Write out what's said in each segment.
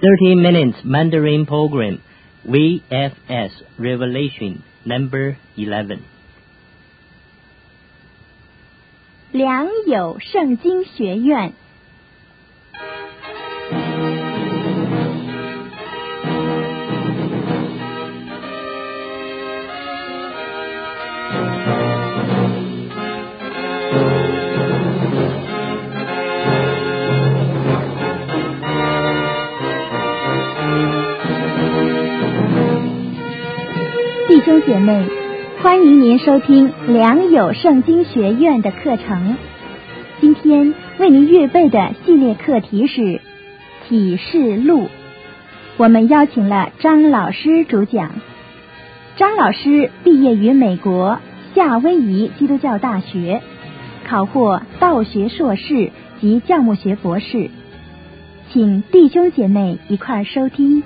30 Minutes Mandarin Program VFS Revelation Number 11 良友圣经学院。弟兄姐妹，欢迎您收听良友圣经学院的课程。今天为您预备的系列课题是启示录。我们邀请了张老师主讲。张老师毕业于美国夏威夷基督教大学，考获道学硕士及教牧学博士。请弟兄姐妹一块收听。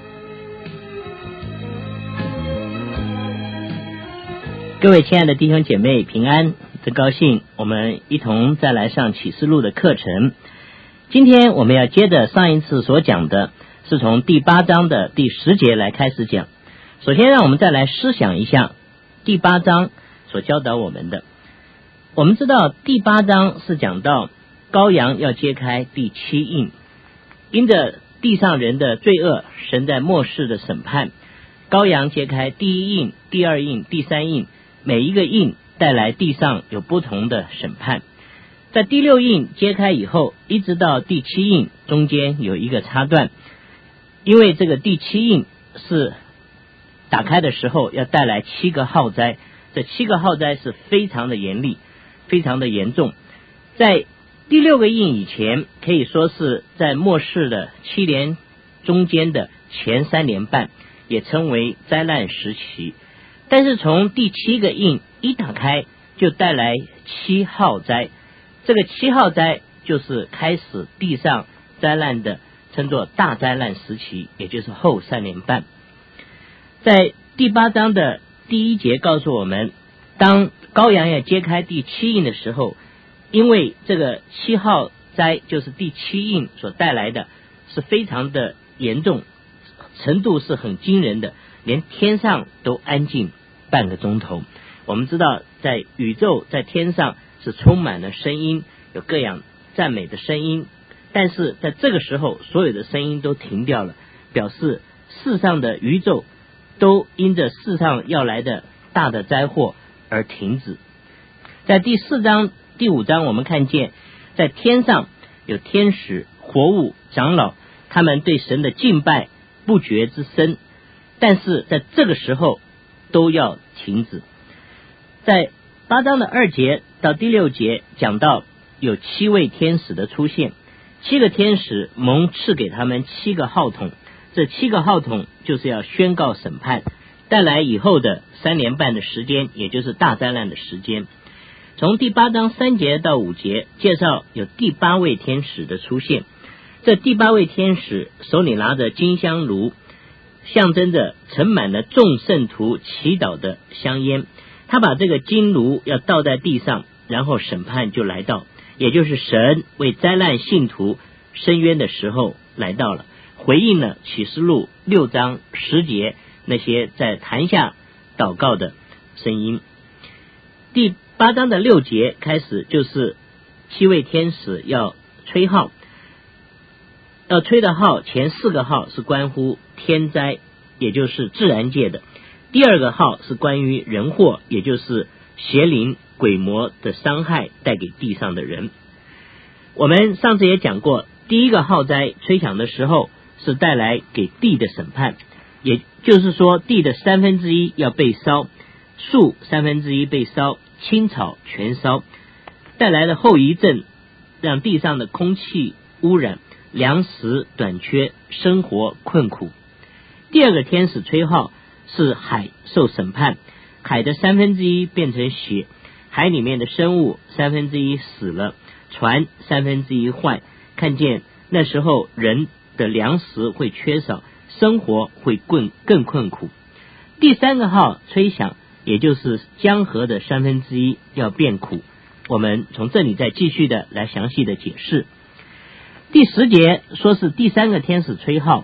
各位亲爱的弟兄姐妹平安，真高兴我们一同再来上启示录的课程。今天我们要接着上一次所讲的，是从第8章的第10节来开始讲。首先让我们再来思想一下第8章所教导我们的。我们知道第8章是讲到羔羊要揭开第7印，因着地上人的罪恶，神在末世的审判，羔羊揭开第1印、第2印、第3印，每一个印带来地上有不同的审判。在第6印揭开以后，一直到第7印中间有一个插段，因为这个第7印是打开的时候要带来7个浩灾，这7个浩灾是非常的严厉，非常的严重。在第6个印以前，可以说是在末世的7年中间的前3年半，也称为灾难时期。但是从第7个印一打开，就带来7浩灾。这个7浩灾就是开始地上灾难的，称作大灾难时期，也就是后3年半。在第8章的第1节告诉我们，当羔羊要揭开第7印的时候，因为这个7浩灾就是第7印所带来的是非常的严重，程度是很惊人的，连天上都安静半个钟头。我们知道在宇宙在天上是充满了声音，有各样赞美的声音，但是在这个时候所有的声音都停掉了，表示世上的宇宙都因着世上要来的大的灾祸而停止。在第4章第5章我们看见在天上有天使、活物、长老，他们对神的敬拜不绝之声，但是在这个时候都要停止。在8章的2节到第6节讲到有7位天使的出现，7个天使蒙赐给他们7个号筒，这7个号筒就是要宣告审判，带来以后的3年半的时间，也就是大灾难的时间。从第8章3节到5节介绍有第8位天使的出现，这第8位天使手里拿着金香炉，象征着盛满了众圣徒祈祷的香烟，他把这个金炉要倒在地上，然后审判就来到，也就是神为灾难信徒伸冤的时候来到了，回应了启示录6章10节那些在坛下祷告的声音。第8章的6节开始就是7位天使要吹号，要吹的号前4个号是关乎天灾，也就是自然界的，第2个号是关于人祸，也就是邪灵鬼魔的伤害带给地上的人。我们上次也讲过，第1个号灾吹响的时候是带来给地的审判，也就是说地的1/3要被烧，树1/3被烧，青草全烧，带来的后遗症让地上的空气污染，粮食短缺，生活困苦。第2个天使吹号是海受审判，海的1/3变成血，海里面的生物1/3死了，船1/3坏，看见那时候人的粮食会缺少，生活会更困苦。第3个号吹响，也就是江河的1/3要变苦。我们从这里再继续的来详细的解释。第10节说是第3个天使吹号，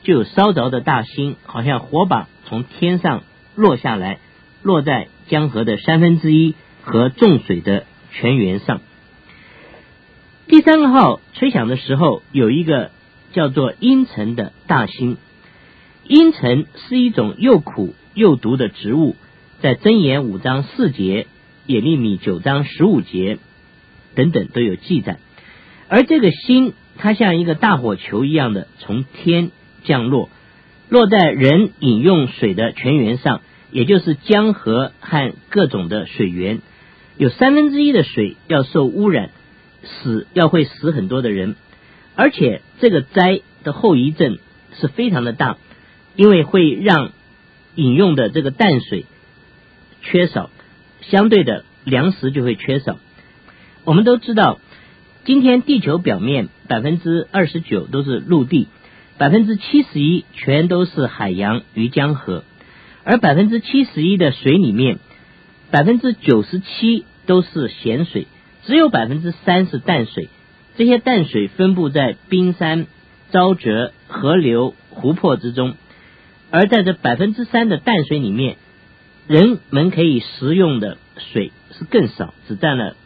就有烧着的大星，好像火把从天上落下来，落在江河的1/3和众水的泉源上。第3个号吹响的时候，有一个叫做茵陈的大星。茵陈是一种又苦又毒的植物，在箴言5章4节、耶利米9章15节等等都有记载。而这个星，它像一个大火球一样的从天降落，落在人饮用水的泉源上，也就是江河和各种的水源。有1/3的水要受污染，会死很多的人。而且这个灾的后遗症是非常的大，因为会让饮用的这个淡水缺少，相对的粮食就会缺少。我们都知道，今天地球表面 29% 都是陆地， 71% 全都是海洋与江河，而 71% 的水里面 97% 都是咸水，只有 3% 是淡水。这些淡水分布在冰山、沼泽、河流、湖泊之中，而在这 3% 的淡水里面，人们可以食用的水是更少，只占了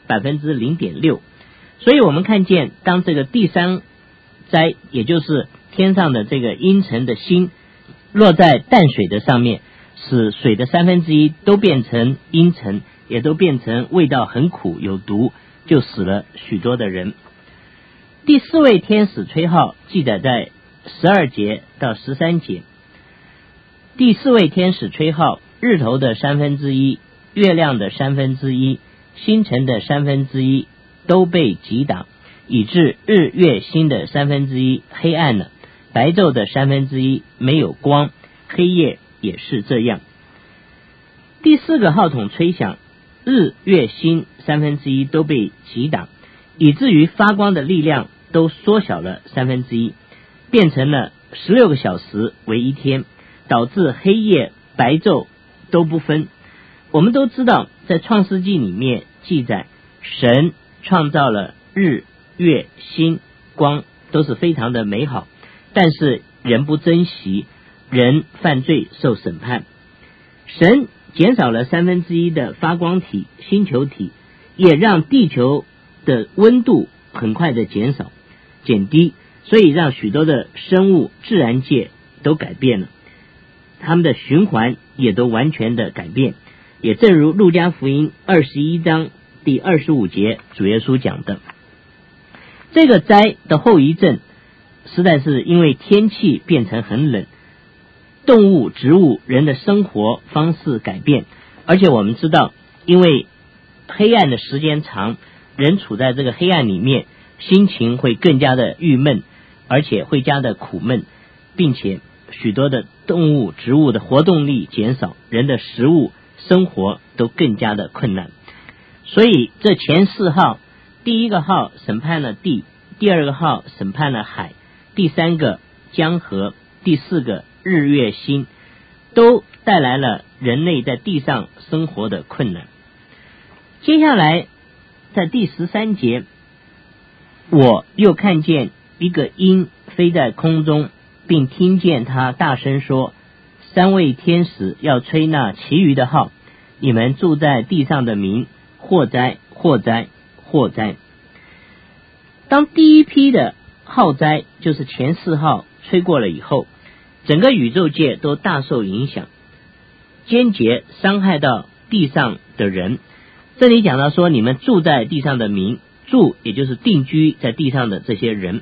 0.6%。 所以我们看见，当这个第3灾，也就是天上的这个茵陈的星落在淡水的上面，使水的1/3都变成茵陈，也都变成味道很苦有毒，就死了许多的人。第4位天使吹号记载在12节到13节。第4位天使吹号，日头的1/3、月亮的1/3、星辰的1/3都被击打，以致日月星的1/3黑暗了，白昼的1/3没有光，黑夜也是这样。第4个号筒吹响，日月星1/3都被击打，以至于发光的力量都缩小了1/3，变成了16个小时为一天，导致黑夜白昼都不分。我们都知道，在创世纪里面记载，神创造了日月星光，都是非常的美好，但是人不珍惜，人犯罪受审判。神减少了1/3的发光体星球体，也让地球的温度很快的减低，所以让许多的生物自然界都改变了，他们的循环也都完全的改变。也正如路加福音21章第25节主耶稣讲的，这个灾的后遗症实在是因为天气变成很冷，动物、植物、人的生活方式改变，而且我们知道，因为黑暗的时间长，人处在这个黑暗里面，心情会更加的郁闷，而且会加的苦闷，并且许多的动物、植物的活动力减少，人的食物生活都更加的困难。所以这前4号，第1个号审判了地，第2个号审判了海，第3个江河，第4个日月星，都带来了人类在地上生活的困难。接下来在第13节，我又看见一个鹰飞在空中，并听见他大声说，3位天使要吹那其余的号，你们住在地上的民，祸灾祸灾祸灾。当第一批的号灾，就是前4号吹过了以后，整个宇宙界都大受影响，间接伤害到地上的人。这里讲到说，你们住在地上的民，住也就是定居在地上的这些人。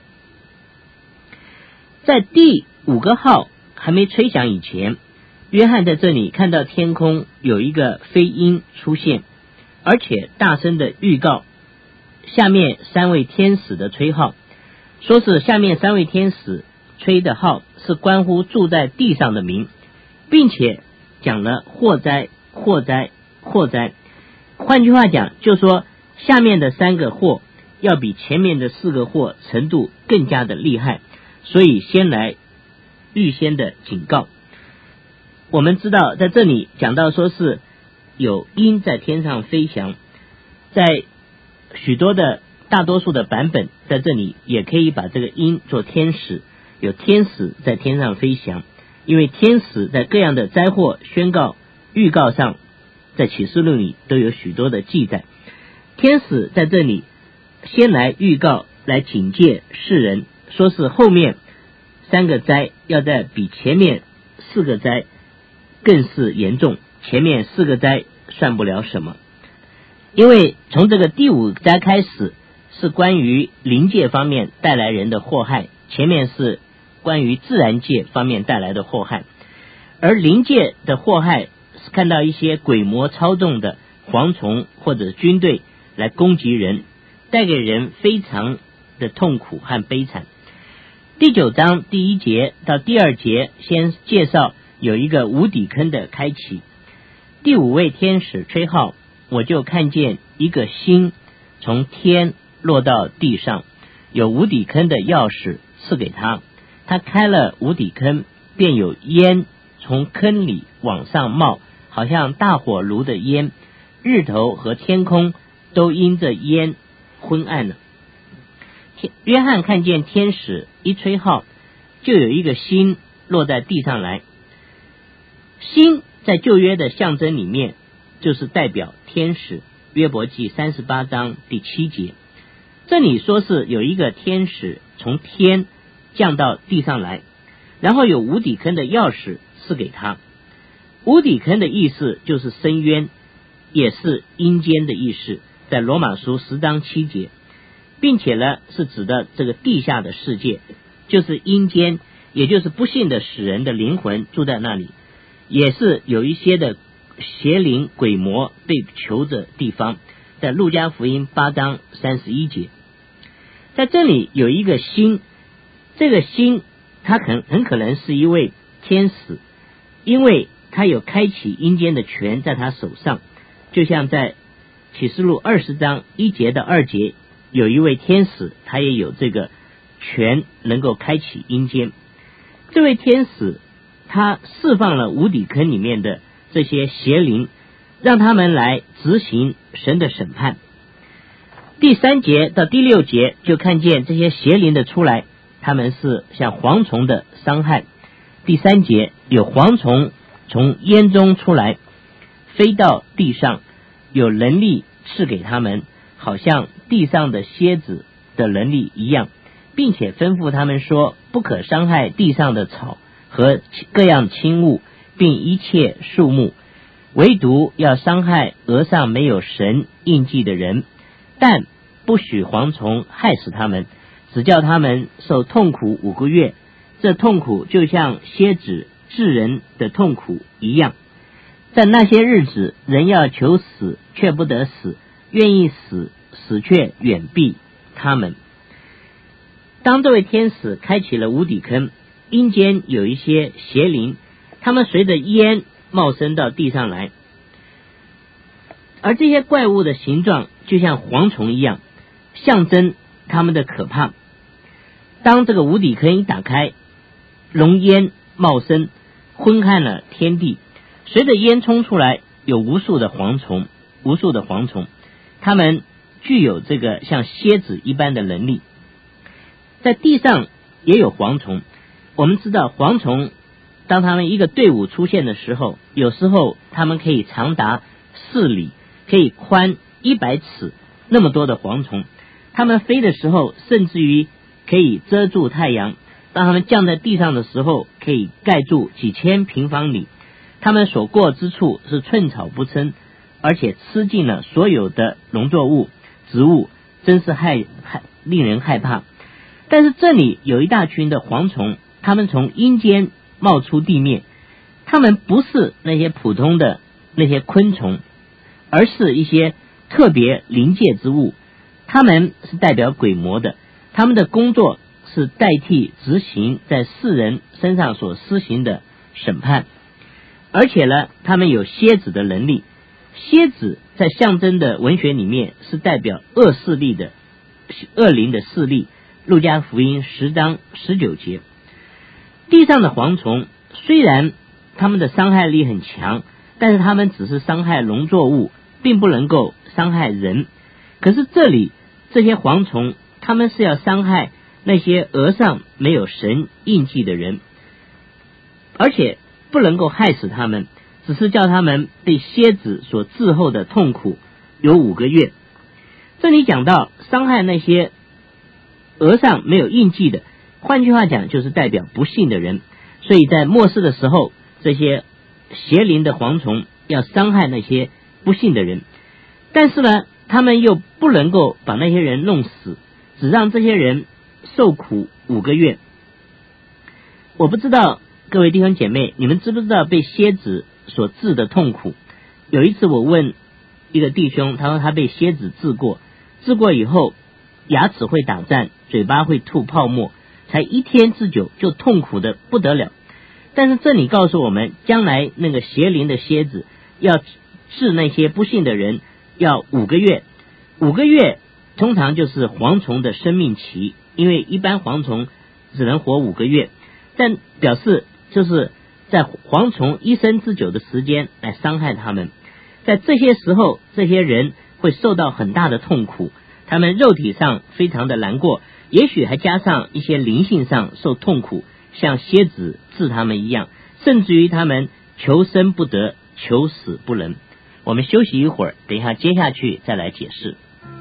在第5个号还没吹响以前，约翰在这里看到天空有一个飞鹰出现，而且大声的预告下面3位天使的吹号，说是下面3位天使吹的号是关乎住在地上的民，并且讲了祸灾祸灾祸灾。换句话讲，就说下面的3个祸要比前面的4个祸程度更加的厉害，所以先来预先的警告。我们知道在这里讲到说是有鹰在天上飞翔，在许多的大多数的版本在这里也可以把这个鹰做天使， 有天使在天上飞翔，因为天使在各样的灾祸宣告预告上，在启示录里都有许多的记载。天使在这里先来预告，来警戒世人，说是后面3个灾要在比前面4个灾更是严重，前面4个灾算不了什么。因为从这个第5灾开始是关于灵界方面带来人的祸害，前面是关于自然界方面带来的祸害。而灵界的祸害是看到一些鬼魔操纵的蝗虫或者军队来攻击人，带给人非常的痛苦和悲惨。第9章第1节到第2节先介绍有一个无底坑的开启。第5位天使吹号，我就看见一个星从天落到地上，有无底坑的钥匙赐给他，他开了无底坑，便有烟从坑里往上冒，好像大火炉的烟，日头和天空都因着烟昏暗了。约翰看见天使一吹号，就有一个星落在地上来。星在旧约的象征里面就是代表天使，约伯记38章第7节。这里说是有一个天使从天降到地上来，然后有无底坑的钥匙赐给他。无底坑的意思就是深渊，也是阴间的意思，在罗马书10章7节，并且呢是指的这个地下的世界，就是阴间，也就是不幸的死人的灵魂住在那里，也是有一些的邪灵鬼魔被囚的地方，在路加福音8章31节。在这里有一个星，这个星他很可能是一位天使，因为他有开启阴间的权在他手上，就像在启示录20章1节到2节，有一位天使，他也有这个权能够开启阴间。这位天使他释放了无底坑里面的这些邪灵，让他们来执行神的审判。第3节到第6节就看见这些邪灵的出来，他们是像蝗虫的伤害。第3节有蝗虫从烟中出来，飞到地上，有能力赐给他们，好像地上的蝎子的能力一样，并且吩咐他们说，不可伤害地上的草和各样轻物，并一切树木，唯独要伤害额上没有神印记的人，但不许蝗虫害死他们，只叫他们受痛苦5个月，这痛苦就像蝎子治人的痛苦一样。在那些日子，人要求死却不得死，愿意死，死却远避他们。当这位天使开启了无底坑，阴间有一些邪灵，他们随着烟冒升到地上来，而这些怪物的形状就像蝗虫一样，象征他们的可怕。当这个无底坑一打开，浓烟冒升，昏暗了天地，随着烟冲出来，有无数的蝗虫，他们具有这个像蝎子一般的能力。在地上也有蝗虫，我们知道蝗虫当他们一个队伍出现的时候，有时候他们可以长达4里，可以宽100尺，那么多的蝗虫，他们飞的时候甚至于可以遮住太阳，当他们降在地上的时候可以盖住几千平方里，他们所过之处是寸草不生，而且吃尽了所有的农作物植物，真是令人害怕。但是这里有一大群的蝗虫，他们从阴间冒出地面，他们不是那些普通的那些昆虫，而是一些特别灵界之物，他们是代表鬼魔的，他们的工作是代替执行在世人身上所施行的审判。而且呢，他们有蝎子的能力，蝎子在象征的文学里面是代表恶灵的势力，路加福音10章19节。地上的蝗虫虽然他们的伤害力很强，但是他们只是伤害农作物，并不能够伤害人。可是这里这些蝗虫他们是要伤害那些额上没有神印记的人，而且不能够害死他们，只是叫他们被蝎子所滞后的痛苦有5个月。这里讲到伤害那些额上没有印记的，换句话讲就是代表不信的人。所以在末世的时候，这些邪灵的蝗虫要伤害那些不信的人，但是呢，他们又不能够把那些人弄死，只让这些人受苦5个月。我不知道各位弟兄姐妹，你们知不知道被蝎子所治的痛苦？有一次我问一个弟兄，他说他被蝎子治过以后，牙齿会打颤，嘴巴会吐泡沫，才1天之久就痛苦的不得了。但是这里告诉我们，将来那个邪灵的蝎子要治那些不信的人要5个月。5个月通常就是蝗虫的生命期，因为一般蝗虫只能活5个月，但表示就是在蝗虫一生之久的时间来伤害他们。在这些时候，这些人会受到很大的痛苦，他们肉体上非常的难过，也许还加上一些灵性上受痛苦，像蝎子治他们一样，甚至于他们求生不得，求死不能。我们休息一会儿，等一下接下去再来解释。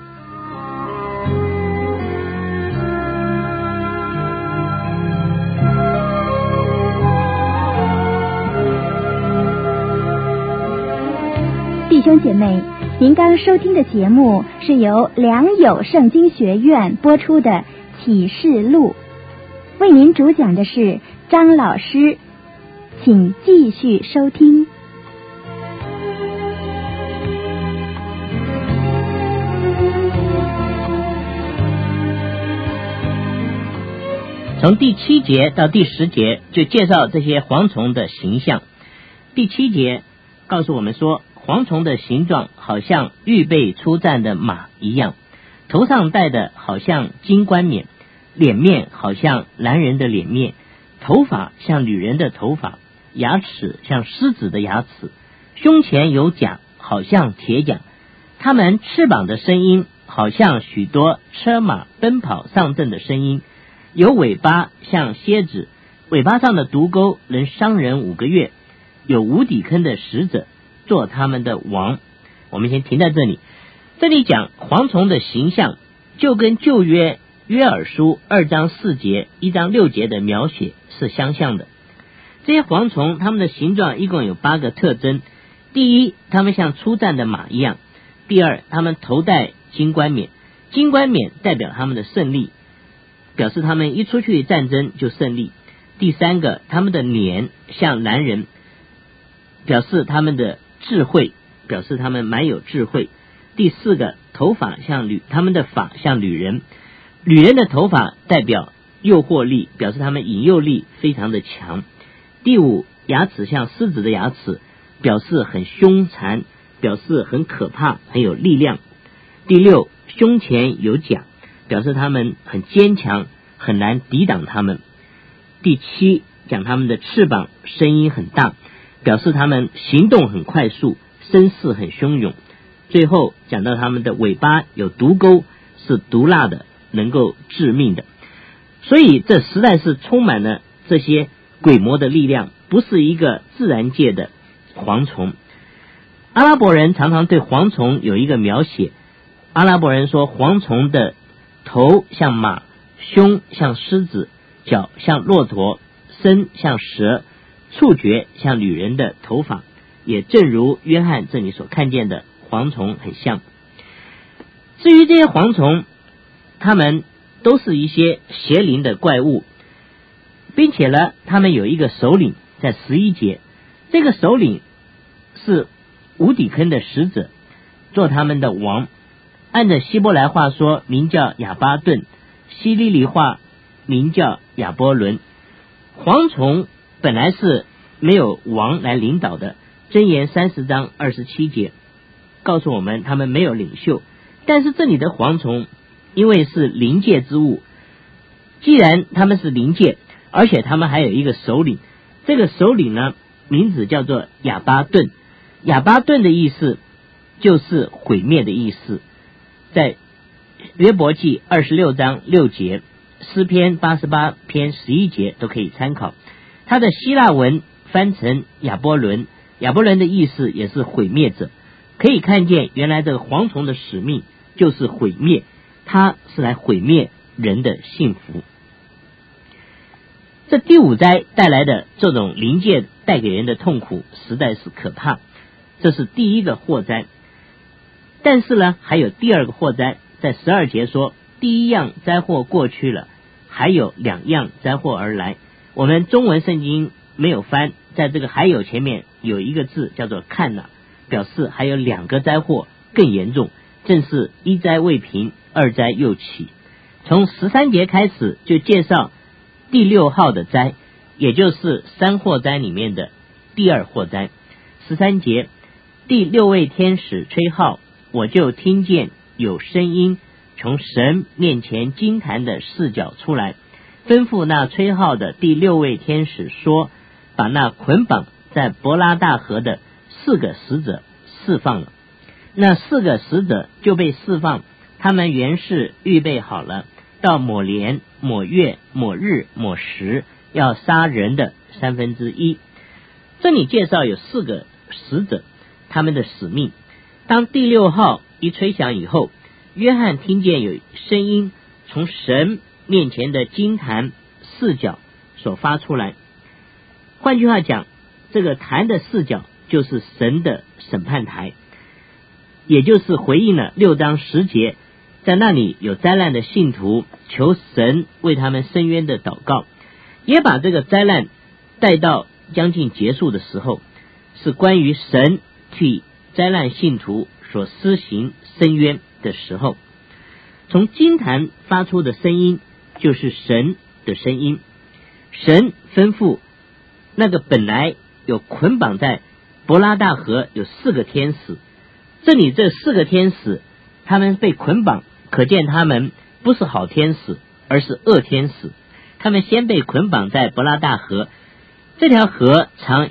弟兄姐妹，您刚收听的节目是由良友圣经学院播出的启示录，为您主讲的是张老师，请继续收听。 从第7节到第10节就介绍这些蝗虫的形象。第7节告诉我们说，蝗虫的形状好像预备出战的马一样，头上戴的好像金冠冕，脸面好像男人的脸面，头发像女人的头发，牙齿像狮子的牙齿，胸前有甲，好像铁甲。它们翅膀的声音好像许多车马奔跑上阵的声音，有尾巴像蝎子，尾巴上的毒钩能伤人5个月，有无底坑的使者做他们的王。我们先停在这里。这里讲蝗虫的形象，就跟旧约约珥书2章4节、1章6节的描写是相像的。这些蝗虫它们的形状一共有8个特征。第一，它们像出战的马一样；第二，它们头戴金冠冕，金冠冕代表他们的胜利，表示他们一出去战争就胜利。第三个，他们的脸像男人，表示他们的智慧，表示他们蛮有智慧。第四个，头发像他们的发像女人，女人的头发代表诱惑力，表示他们引诱力非常的强。第五，牙齿像狮子的牙齿，表示很凶残，表示很可怕，很有力量。第六，胸前有甲，表示他们很坚强，很难抵挡他们。第七，讲他们的翅膀声音很大，表示他们行动很快速，声势很汹涌。最后讲到他们的尾巴有毒钩，是毒辣的，能够致命的。所以这实在是充满了这些鬼魔的力量，不是一个自然界的蝗虫。阿拉伯人常常对蝗虫有一个描写，阿拉伯人说蝗虫的头像马，胸像狮子，脚像骆驼，身像蛇，触觉像女人的头发，也正如约翰这里所看见的蝗虫很像。至于这些蝗虫，它们都是一些邪灵的怪物，并且呢，他们有一个首领，在11节，这个首领是无底坑的使者，做他们的王。按照希伯来话说，名叫亚巴顿，希利尼话名叫亚波伦。蝗虫本来是没有王来领导的，箴言30章27节告诉我们他们没有领袖。但是这里的蝗虫因为是灵界之物，既然他们是灵界，而且他们还有一个首领，这个首领呢，名字叫做亚巴顿。亚巴顿的意思就是毁灭的意思。在约伯记26章6节， 诗篇88篇11节都可以参考。它的希腊文翻成亚波伦，亚波伦的意思也是毁灭者，可以看见原来这个蝗虫的使命就是毁灭，它是来毁灭人的幸福。这第五灾带来的这种临界带给人的痛苦实在是可怕，这是第一个祸灾。但是呢，还有第二个祸灾，在12节说，第一样灾祸过去了，还有2样灾祸而来。我们中文圣经没有翻，在这个还有前面有一个字叫做看哪，表示还有2个灾祸更严重，正是一灾未平，二灾又起。从13节开始就介绍第6号的灾，也就是3祸灾里面的第2祸灾。13节，第6位天使吹号，我就听见有声音从神面前金坛的4角出来，吩咐那吹号的第6位天使说，把那捆绑在伯拉大河的4个使者释放了。那4个使者就被释放，他们原是预备好了，到抹年、抹月、抹日、抹时要杀人的1/3。这里介绍有4个使者，他们的使命。当第6号一吹响以后，约翰听见有声音从神面前的金坛4角所发出来。换句话讲，这个坛的4角就是神的审判台，也就是回应了6章10节，在那里有灾难的信徒求神为他们伸冤的祷告，也把这个灾难带到将近结束的时候，是关于神替灾难信徒所施行伸冤的时候。从金坛发出的声音就是神的声音，神吩咐那个本来有捆绑在伯拉大河有4个天使，这里这4个天使他们被捆绑，可见他们不是好天使，而是恶天使。他们先被捆绑在伯拉大河，这条河长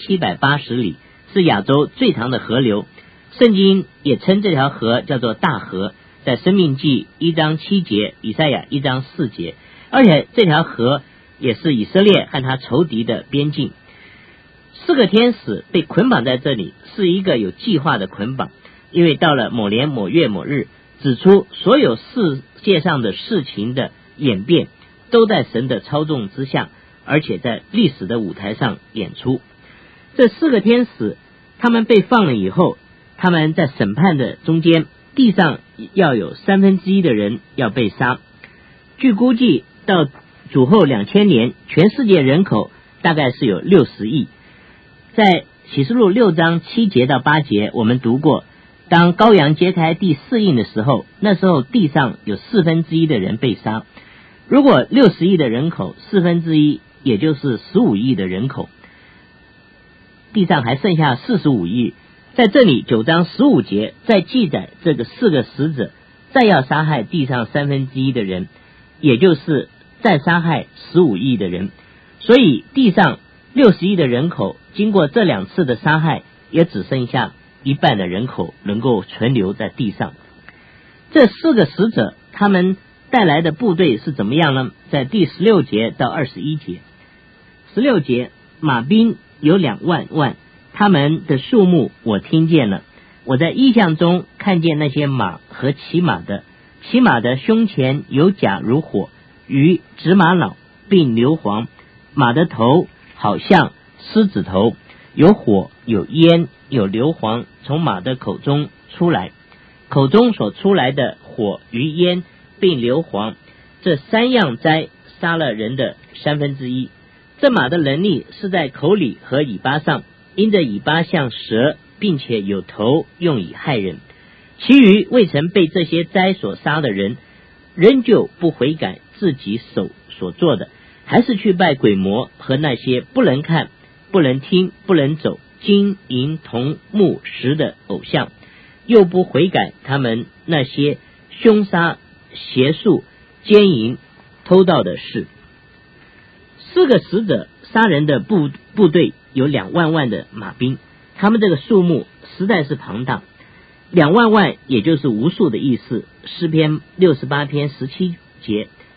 1780里，是亚洲最长的河流，圣经也称这条河叫做大河，在申命记1章7节，以赛亚1章4节，而且这条河也是以色列和他仇敌的边境。4个天使被捆绑在这里，是一个有计划的捆绑，因为到了某年某月某日，指出所有世界上的事情的演变都在神的操纵之下，而且在历史的舞台上演出。这4个天使他们被放了以后，他们在审判的中间，地上要有1/3的人要被杀。据估计到主后2000年，全世界人口大概是有60亿。在启示录6章7节到8节我们读过，当羔羊揭开第4印的时候，那时候地上有1/4的人被杀。如果60亿的人口1/4，也就是15亿的人口，地上还剩下45亿。在这里9章15节再记载这个4个使者再要杀害地上1/3的人，也就是再杀害15亿的人。所以地上60亿的人口经过这2次的杀害，也只剩下1半的人口能够存留在地上。这4个使者他们带来的部队是怎么样呢？在第16节到21节。16节，马兵有2万万，他们的数目我听见了。我在异象中看见那些马和骑马的，骑马的胸前有甲如火，与紫玛瑙并硫磺，马的头好像狮子头，有火有烟有硫磺从马的口中出来，口中所出来的火与烟并硫磺，这3样灾杀了人的1/3。这马的能力是在口里和尾巴上，因着尾巴像蛇，并且有头用以害人。其余未曾被这些灾所杀的人，仍旧不悔改自己手所做的，还是去拜鬼魔和那些不能看不能听不能走金银铜木石的偶像，又不悔改他们那些凶杀邪术奸淫偷盗的事。4个使者杀人的部队有2万万的马兵，他们这个数目实在是庞大。2万万也就是无数的意思。诗篇68篇17节，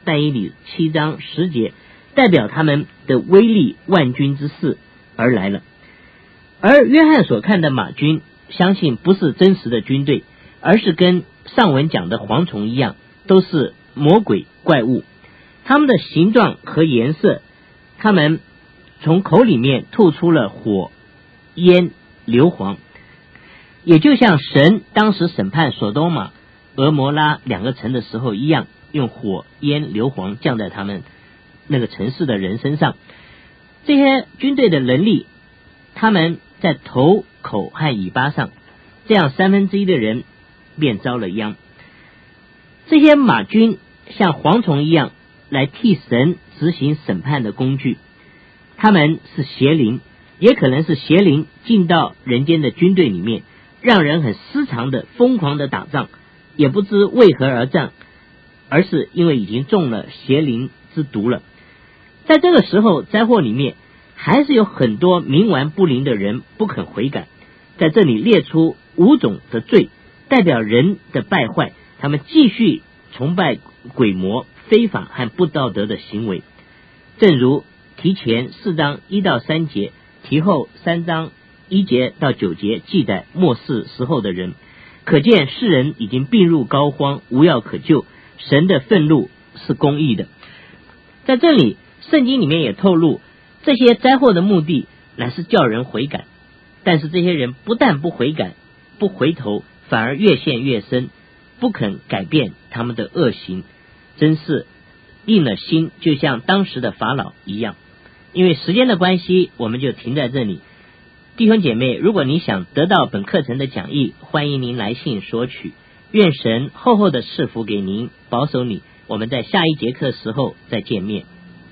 但以理7章10节代表他们的威力万军之势而来了。而约翰所看的马军，相信不是真实的军队，而是跟上文讲的蝗虫一样，都是魔鬼怪物。他们的形状和颜色，他们从口里面吐出了火、烟、硫磺，也就像神当时审判所多玛、俄摩拉2个城的时候一样，用火、烟、硫磺降在他们那个城市的人身上。这些军队的能力，他们在头、口和尾巴上，这样1/3的人便遭了殃。这些马军像蝗虫一样来替神执行审判的工具，他们是邪灵，也可能是邪灵进到人间的军队里面，让人很失常的疯狂的打仗，也不知为何而战，而是因为已经中了邪灵之毒了。在这个时候，灾祸里面还是有很多冥顽不灵的人不肯悔改。在这里列出5种的罪，代表人的败坏，他们继续崇拜鬼魔、非法和不道德的行为。正如提前4章1到3节，提后3章1节到9节记载末世时候的人，可见世人已经病入膏肓，无药可救，神的愤怒是公义的。在这里圣经里面也透露，这些灾祸的目的乃是叫人悔改，但是这些人不但不悔改、不回头，反而越陷越深，不肯改变他们的恶行，真是硬了心，就像当时的法老一样。因为时间的关系，我们就停在这里。弟兄姐妹，如果你想得到本课程的讲义，欢迎您来信索取。愿神厚厚的赐福给您，保守你。我们在下一节课时候再见面。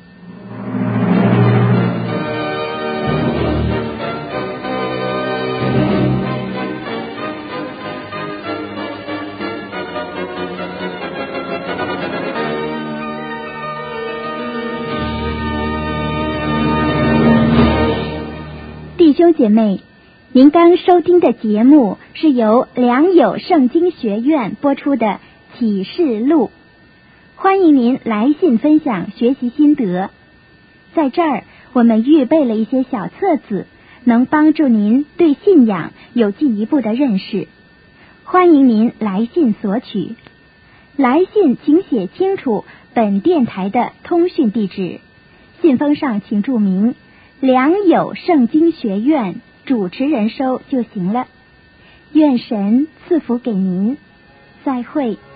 弟兄姐妹，您刚收听的节目是由良友圣经学院播出的启示录，欢迎您来信分享学习心得。在这儿，我们预备了一些小册子，能帮助您对信仰有进一步的认识。欢迎您来信索取。来信请写清楚本电台的通讯地址，信封上请注明良友圣经学院主持人收就行了。愿神赐福给您，再会。